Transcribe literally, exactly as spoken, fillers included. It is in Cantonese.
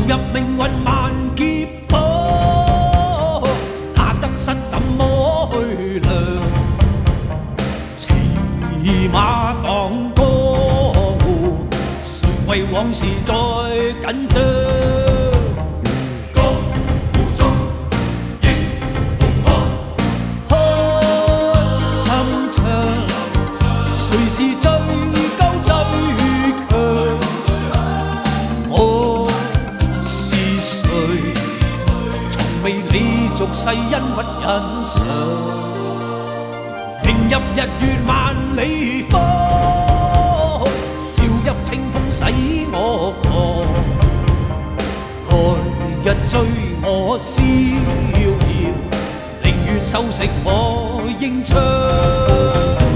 入命运萬劫火，那得失怎麼去量？騎馬當江湖，誰為往事再緊張？俗世恩屈欣賞，迎入日月萬里方，笑泣清風使我狂，來日追我逍遙，寧願收食我英槍。